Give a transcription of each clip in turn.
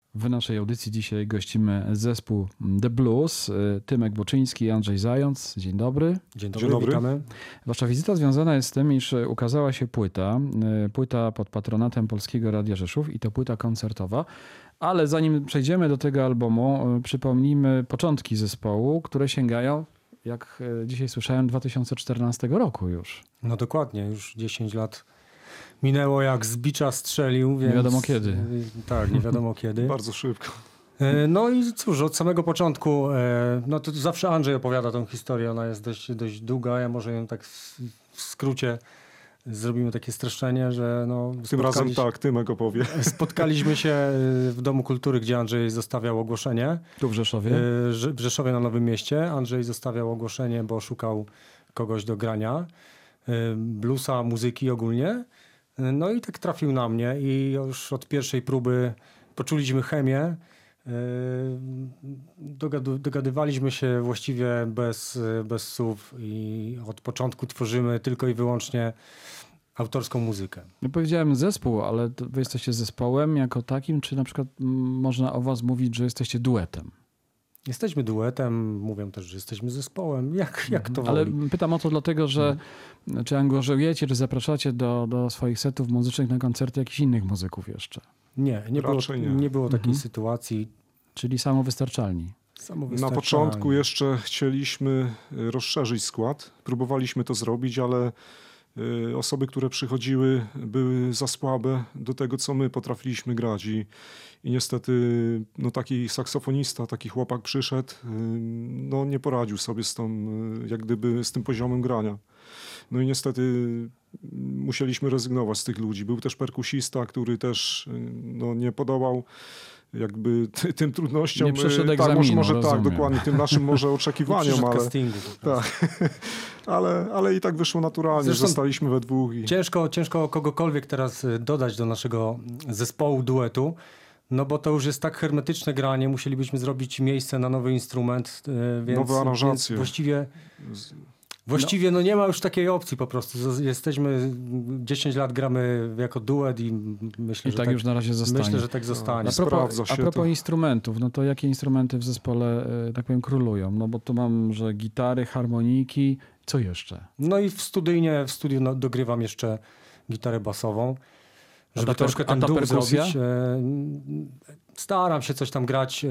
W naszej audycji dzisiaj gościmy zespół The Blues, Tymek Buczyński i Andrzej Zając. Dzień dobry. Dzień dobry, witamy. Wasza wizyta związana jest z tym, iż ukazała się płyta pod patronatem Polskiego Radia Rzeszów i to płyta koncertowa. Ale zanim przejdziemy do tego albumu, przypomnijmy początki zespołu, które sięgają, jak dzisiaj słyszałem, 2014 roku już. No dokładnie, już 10 lat minęło, jak z bicza strzelił. Więc, nie wiadomo kiedy. Tak, nie wiadomo kiedy. Bardzo szybko. No i cóż, od samego początku, no to zawsze Andrzej opowiada tą historię, ona jest dość długa, ja może ją tak w skrócie zrobimy takie streszczenie, że no... Tym razem tak, Tymek opowie. Spotkaliśmy się w Domu Kultury, gdzie Andrzej zostawiał ogłoszenie. Tu w Rzeszowie? W Rzeszowie na Nowym Mieście. Andrzej zostawiał ogłoszenie, bo szukał kogoś do grania. Bluesa, muzyki ogólnie. No i tak trafił na mnie i już od pierwszej próby poczuliśmy chemię. Dogadywaliśmy się właściwie bez słów i od początku tworzymy tylko i wyłącznie autorską muzykę. Ja powiedziałem zespół, ale wy jesteście zespołem jako takim, czy na przykład można o was mówić, że jesteście duetem? Jesteśmy duetem, mówią też, że jesteśmy zespołem. Jak to Ale woli. pytam o to dlatego, że czy angażujecie, czy zapraszacie do swoich setów muzycznych na koncerty jakichś innych muzyków jeszcze? Nie było takiej sytuacji. Czyli samowystarczalni. Na początku jeszcze chcieliśmy rozszerzyć skład. Próbowaliśmy to zrobić, ale osoby, które przychodziły, były za słabe do tego, co my potrafiliśmy grać. I niestety no, taki saksofonista, taki chłopak przyszedł, no, nie poradził sobie z tym poziomem grania. No i niestety musieliśmy rezygnować z tych ludzi. Był też perkusista, który też no, nie podołał jakby tym trudnościom. Nie przeszedł egzaminu, może tak, dokładnie, tym naszym może oczekiwaniom, ale castingu, tak. ale i tak wyszło naturalnie. Zresztą zostaliśmy we dwóch. Ciężko kogokolwiek teraz dodać do naszego zespołu, duetu, no bo to już jest tak hermetyczne granie, musielibyśmy zrobić miejsce na nowy instrument, więc, nowe aranżacje. Właściwie no nie ma już takiej opcji po prostu. Jesteśmy 10 lat gramy jako duet i myślę, że tak już na razie zostanie. Myślę, że tak zostanie. A propos instrumentów, no to jakie instrumenty w zespole, tak powiem, królują? No bo tu mam, że gitary, harmoniki, co jeszcze? No i w studiu dogrywam jeszcze gitarę basową, żeby troszkę ten dół zrobić. Staram się coś tam grać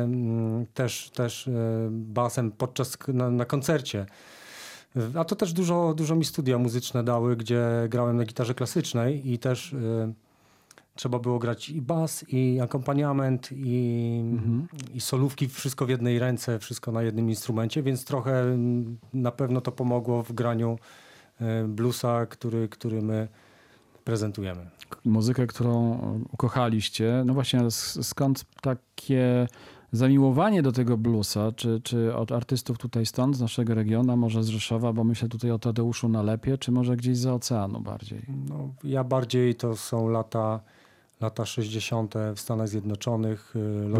też basem na koncercie. A to też dużo mi studia muzyczne dały, gdzie grałem na gitarze klasycznej i też trzeba było grać i bas, i akompaniament, i solówki, wszystko w jednej ręce, wszystko na jednym instrumencie, więc trochę na pewno to pomogło w graniu bluesa, który my prezentujemy. Muzykę, którą ukochaliście, no właśnie, skąd takie zamiłowanie do tego bluesa, czy od artystów tutaj stąd, z naszego regionu, może z Rzeszowa, bo myślę tutaj o Tadeuszu Nalepie, czy może gdzieś za oceanu bardziej? No, ja bardziej to są lata 60. w Stanach Zjednoczonych,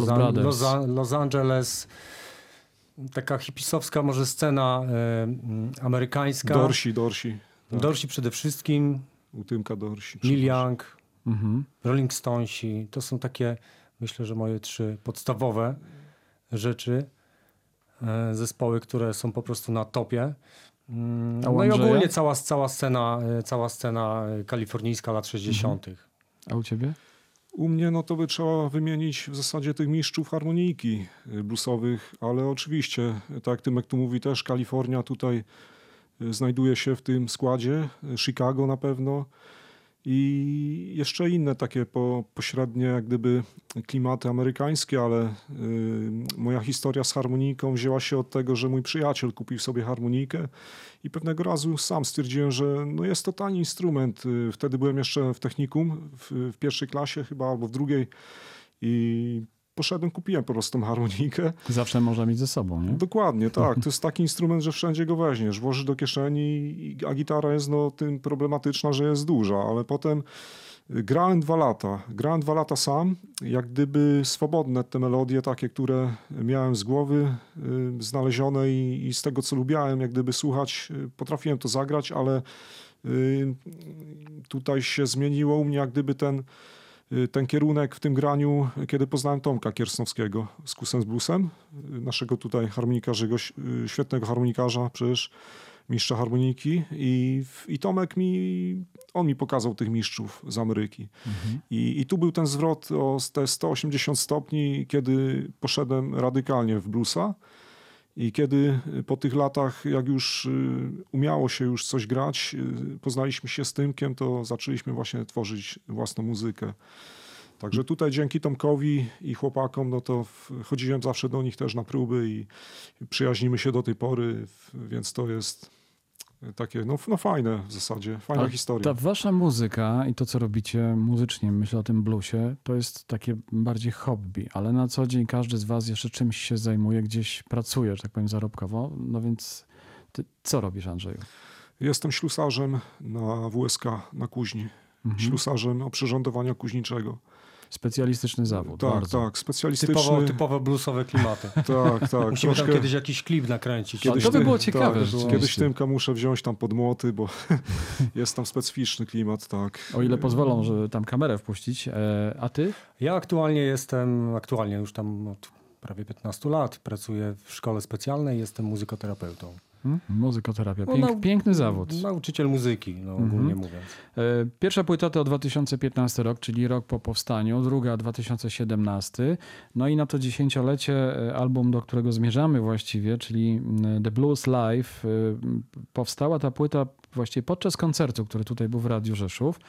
Los Angeles, taka hipisowska może scena amerykańska. Dorsi. Tak. Dorsi przede wszystkim. U Tymka Dorsi. Neil Young, Rolling Stonesi, to są takie, myślę, że moje 3 podstawowe rzeczy, zespoły, które są po prostu na topie. No i ogólnie cała scena kalifornijska lat 60. A u ciebie? U mnie no to by trzeba wymienić w zasadzie tych mistrzów harmonijki bluesowych, ale oczywiście, tak jak Tymek tu mówi, też Kalifornia tutaj znajduje się w tym składzie, Chicago na pewno. I jeszcze inne takie pośrednie jak gdyby klimaty amerykańskie, ale moja historia z harmoniką wzięła się od tego, że mój przyjaciel kupił sobie harmonikę i pewnego razu sam stwierdziłem, że no jest to tani instrument. Wtedy byłem jeszcze w technikum, w pierwszej klasie chyba albo w drugiej i poszedłem, kupiłem po prostu tą harmonikę. Zawsze można mieć ze sobą, nie? Dokładnie, tak. To jest taki instrument, że wszędzie go weźmiesz, włożysz do kieszeni, a gitara jest no, tym problematyczna, że jest duża, ale potem grałem 2 lata. Grałem 2 lata sam, jak gdyby swobodne te melodie takie, które miałem z głowy znalezione i z tego, co lubiałem, jak gdyby słuchać, potrafiłem to zagrać, ale tutaj się zmieniło u mnie jak gdyby ten ten kierunek w tym graniu, kiedy poznałem Tomka Kiersnowskiego z Kusem z Bluesem, naszego tutaj harmonikarzy, świetnego harmonikarza, przecież mistrza harmoniki i Tomek on mi pokazał tych mistrzów z Ameryki. I tu był ten zwrot o te 180 stopni, kiedy poszedłem radykalnie w bluesa i kiedy po tych latach, jak już umiało się już coś grać, poznaliśmy się z Tymkiem, to zaczęliśmy właśnie tworzyć własną muzykę. Także tutaj dzięki Tomkowi i chłopakom, no to chodziłem zawsze do nich też na próby i przyjaźnimy się do tej pory, więc to jest takie, no fajne w zasadzie, fajna historia. Ta wasza muzyka i to, co robicie muzycznie, myślę o tym bluesie, to jest takie bardziej hobby, ale na co dzień każdy z was jeszcze czymś się zajmuje, gdzieś pracuje, że tak powiem, zarobkowo. No więc ty co robisz, Andrzeju? Jestem ślusarzem na WSK na kuźni. Ślusarzem oprzyrządowania kuźniczego. Specjalistyczny zawód. Tak, bardzo. tak, specjalistyczny. Typowo bluesowe klimaty. Tak. Musimy troszkę... tam kiedyś jakiś klip nakręcić. To by było ciekawe. Kiedyś Tymka muszę wziąć tam pod młoty, bo jest tam specyficzny klimat, tak. O ile pozwolą, że tam kamerę wpuścić. A ty? Ja aktualnie już tam od prawie 15 lat pracuję w szkole specjalnej, jestem muzykoterapeutą. Muzykoterapia. No, Piękny zawód. Nauczyciel muzyki, ogólnie mówiąc. Pierwsza płyta to 2015 rok, czyli rok po powstaniu, druga 2017. No i na to dziesięciolecie album, do którego zmierzamy właściwie, czyli The Blues Live. Powstała ta płyta właściwie podczas koncertu, który tutaj był w Radiu Rzeszów.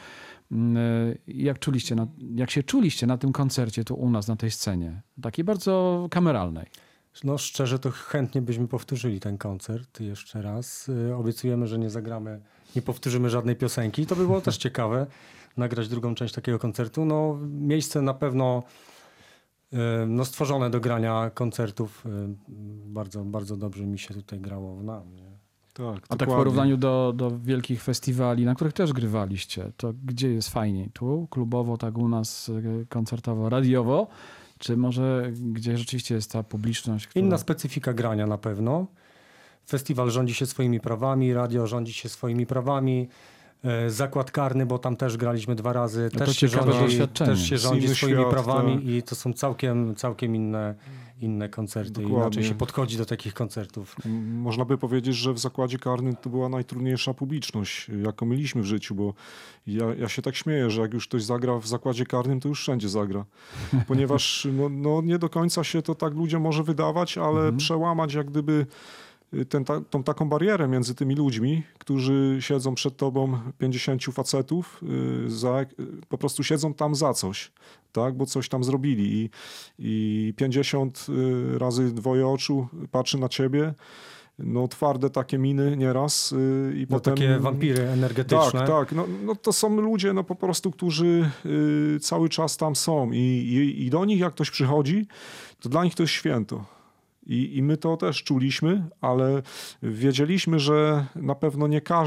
Jak się czuliście na tym koncercie tu u nas, na tej scenie? Takiej bardzo kameralnej. No szczerze to chętnie byśmy powtórzyli ten koncert jeszcze raz. Obiecujemy, że nie powtórzymy żadnej piosenki. To by było też ciekawe, nagrać drugą część takiego koncertu. No miejsce na pewno stworzone do grania koncertów. Bardzo, bardzo dobrze mi się tutaj grało w nam. Nie? Tak, a tak w porównaniu do wielkich festiwali, na których też grywaliście, to gdzie jest fajniej? Tu klubowo, tak u nas koncertowo, radiowo? Czy może gdzie rzeczywiście jest ta publiczność? Inna specyfika grania na pewno. Festiwal rządzi się swoimi prawami, radio rządzi się swoimi prawami. Zakład karny, bo tam też graliśmy 2 razy, No też się rządzi swoimi prawami tak. I to są całkiem inne koncerty. Dokładnie. Inaczej się podchodzi do takich koncertów. Można by powiedzieć, że w zakładzie karnym to była najtrudniejsza publiczność, jaką mieliśmy w życiu, bo ja się tak śmieję, że jak już ktoś zagra w zakładzie karnym, to już wszędzie zagra. Ponieważ nie do końca się to tak ludziom może wydawać, ale przełamać jak gdyby tą taką barierę między tymi ludźmi, którzy siedzą przed tobą, 50 facetów, po prostu siedzą tam za coś, tak? Bo coś tam zrobili i 50 razy 2 oczu patrzy na ciebie, no twarde takie miny nieraz. I potem takie wampiry energetyczne. Tak. No to są ludzie po prostu, którzy cały czas tam są i do nich jak ktoś przychodzi, to dla nich to jest święto. I my to też czuliśmy, ale wiedzieliśmy, że na pewno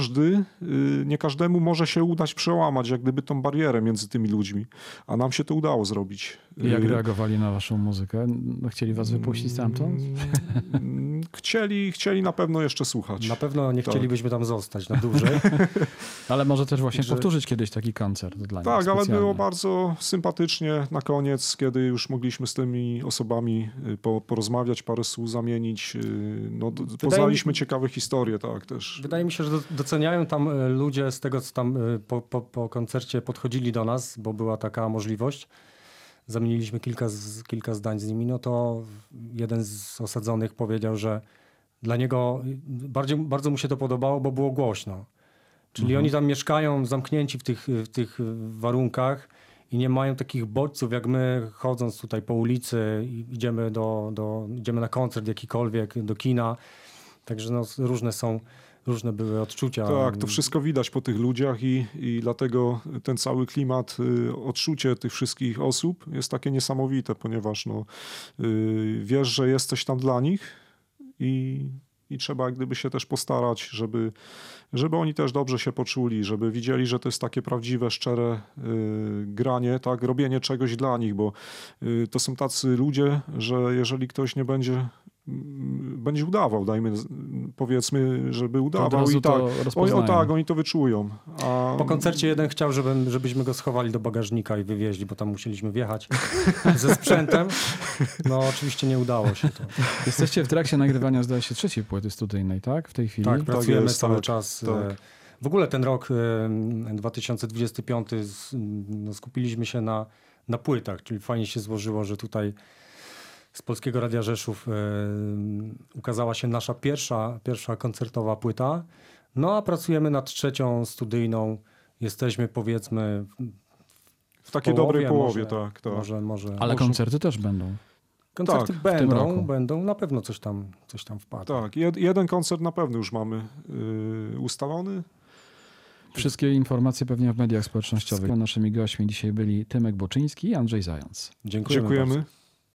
nie każdemu może się udać przełamać jak gdyby tą barierę między tymi ludźmi, a nam się to udało zrobić. Jak reagowali na waszą muzykę? No, chcieli was wypuścić stamtąd? Chcieli na pewno jeszcze słuchać. Na pewno nie chcielibyśmy tam zostać na dłużej. Ale może też właśnie powtórzyć kiedyś taki koncert dla nich. Tak, ale było bardzo sympatycznie na koniec, kiedy już mogliśmy z tymi osobami porozmawiać, parę słów zamienić. Poznaliśmy ciekawe historie, tak też. Wydaje mi się, że doceniają tam ludzie z tego, co tam po koncercie podchodzili do nas, bo była taka możliwość. Zamieniliśmy kilka zdań z nimi, no to jeden z osadzonych powiedział, że dla niego bardzo mu się to podobało, bo było głośno. Czyli oni tam mieszkają zamknięci w tych warunkach i nie mają takich bodźców, jak my chodząc tutaj po ulicy, idziemy na koncert jakikolwiek, do kina. Także różne były odczucia. Tak, to wszystko widać po tych ludziach i dlatego ten cały klimat, odczucie tych wszystkich osób jest takie niesamowite, ponieważ wiesz, że jesteś tam dla nich i trzeba jak gdyby się też postarać, żeby oni też dobrze się poczuli, żeby widzieli, że to jest takie prawdziwe, szczere granie, tak, robienie czegoś dla nich, bo to są tacy ludzie, że jeżeli ktoś nie będzie będzie udawał, powiedzmy, żeby To od udawał razu i tak. to rozpoznają. Tak, oni to wyczują. A Po koncercie jeden chciał, żebyśmy go schowali do bagażnika i wywieźli, bo tam musieliśmy wjechać ze sprzętem. No oczywiście nie udało się to. Jesteście w trakcie nagrywania, zdaje się, 3. płyty studyjnej, tak? W tej chwili? Tak, pracujemy jest, cały tak, czas. tak. W ogóle ten rok 2025 skupiliśmy się na płytach, czyli fajnie się złożyło, że tutaj z Polskiego Radia Rzeszów ukazała się nasza pierwsza koncertowa płyta. No a pracujemy nad 3. studyjną. Jesteśmy powiedzmy w takiej dobrej połowie, może, tak. Może. Ale koncerty też będą. Koncerty tak, w tym roku. będą, na pewno coś tam wpadnie. Tak, jeden koncert na pewno już mamy ustalony. Wszystkie informacje pewnie w mediach społecznościowych. Naszymi gośćmi dzisiaj byli Tymek Boczyński i Andrzej Zając. Dziękujemy bardzo.